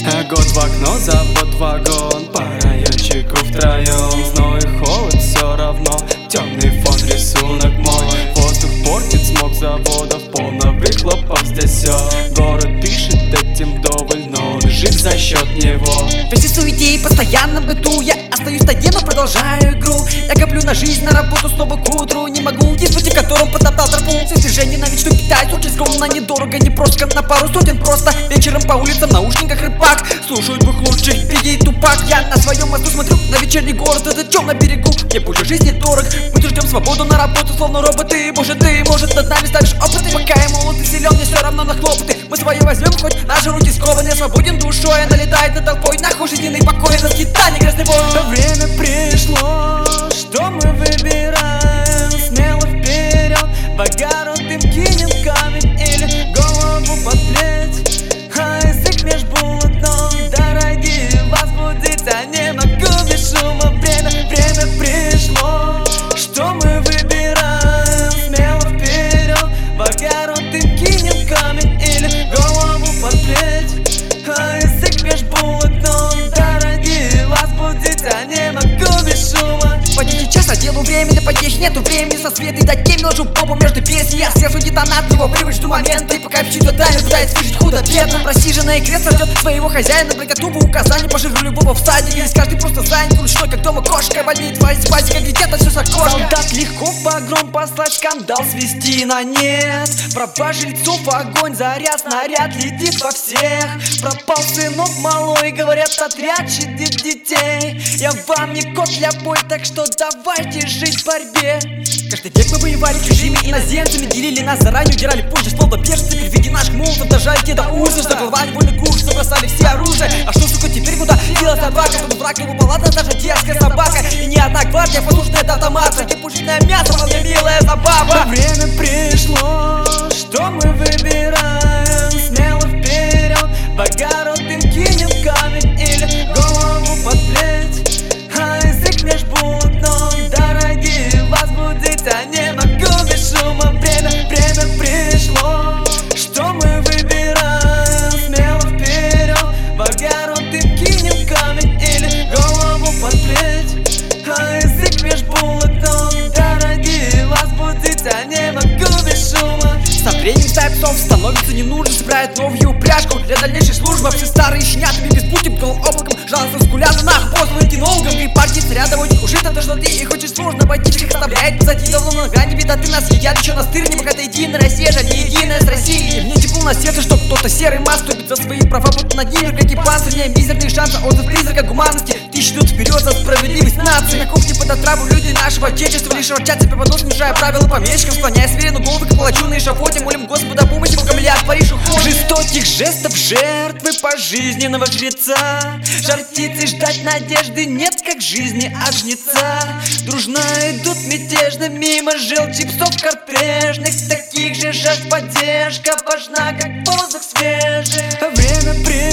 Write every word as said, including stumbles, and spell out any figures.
Год в окно, завод, вагон, по райончику втроем. Зной и холод, все равно, темный фон, рисунок мой. Воздух портит смог заводов, полно выхлопов здесь все. Город пишет этим вдоволь, но он жив за счет него. В этой суете и постоянном быту я остаюсь на дне, но продолжаю игру. Я коплю на жизнь, на работу снова к утру. Не могу уйти в пути, которым потоптал тропу. Все движения на мечту питаюсь очень скромно, недорого, не просто, на пару сотен просто. Вечером по улицам в наушниках рыбак слушаю двух лучших, Бигги и Тупак. Я на своем мосту смотрю на вечерний город, это чем на берегу, где пусть жизни дорог. Мы ждем свободу на работу, словно роботы. Может ты, может над нами ставишь опыты. Пока я молод и силен, мне все равно на хлопоты. Мы свое возьмем, хоть наши руки скованы. Я свободен душой, налетает над толпой. Нахуй жизненный покой, на скитание грязный бой. Время пришло, что мы выбираем. Смело вперед, в огород им кинем камень или голову под плеть. А язык меж булок ног, дорогие, возбудиться не могу без шума. Время, время пришло, что мы выбираем. Смело вперед, в огород им кинем камень или голову под плеть. А язык меж булок ног, дорогие, возбудиться не могу без шума. По десять часа делаю время для потехи, нету времени со света и до теми. Ложу попу между песен, я срежу детонат, его привык, жду момента. И пока пищит тайну, пытается выжить худо-бедно. Просиженное кресло ждет своего хозяина, блядь, тупо указания, пожиру любого в садике. Здесь каждый просто занят, ручной, как дома кошка. Больнее твоя спасика, где-то все с окошка. Солдат легко в погром послать, скандал свести на нет. Пропал жильцов огонь, заряд, снаряд летит во всех. Пропал сынок малой, говорят, отряд щадит детей. Я вам не кот для бой, так что давайте жить в борьбе. Каждый век мы воевали чужими иноземцами, делили нас заранее, удирали позже, словно беженцы. При виде наших молотов дожали те до ужаса, что голова невольно кружится, бросали все оружие. А что, сука, теперь куда дела собака? Тут враг его палата, даже дерзкая собака. И ни одна гвардия послушная до автомата. И пушечное мясо, вполне милая забава. Время пришло, что мы выбираем. Смело вперед, в огород им кинем камень или голову под плеть. А язык меж булок ног, дорогие, возбудиться не могу без шума. Время, время пришло, что мы выбираем. Смело вперед, в огород им кинем камень или голову под плеть. А язык меж булок ног, дорогие, возбудиться не могу без шума. Со временем стая псов становится не нужно, собирает новую упряжку для дальнейшей службы. Все старые щенятами без пути, голым облаком жалостно скулят, нах, поздно кинологом. И партии царя доводит ужит, это что ты и хочешь сложно пойти, всех оставляет позади. Давно на грани вида ты нас едят, еще настырни, пока ты единая Россия, жаль, не единая с Россией. И мне тепло на сердце, что кто-то серый маск топит за свои права, будто над ними, как и панцирь. Не мизерные шансы, отзыв призрака гуманности. Тысячи идут вперед за справедливость нации. На кухне под отраву люди нашего отечества лишь ворчат себе под нос, снижая правила помещикам, склоняя сверену головы к палачу на эшафоте. Молим Господа помощи, пока миллиард Париж уходит. Жестоких жестов жертвы пожизненного жреца. Жар птицы ждать надежды нет, как жизни от жнеца. Дружно идут мятежно мимо желчи псов кортежных. Таких же жажд поддержка важна, как воздух свежий. Время при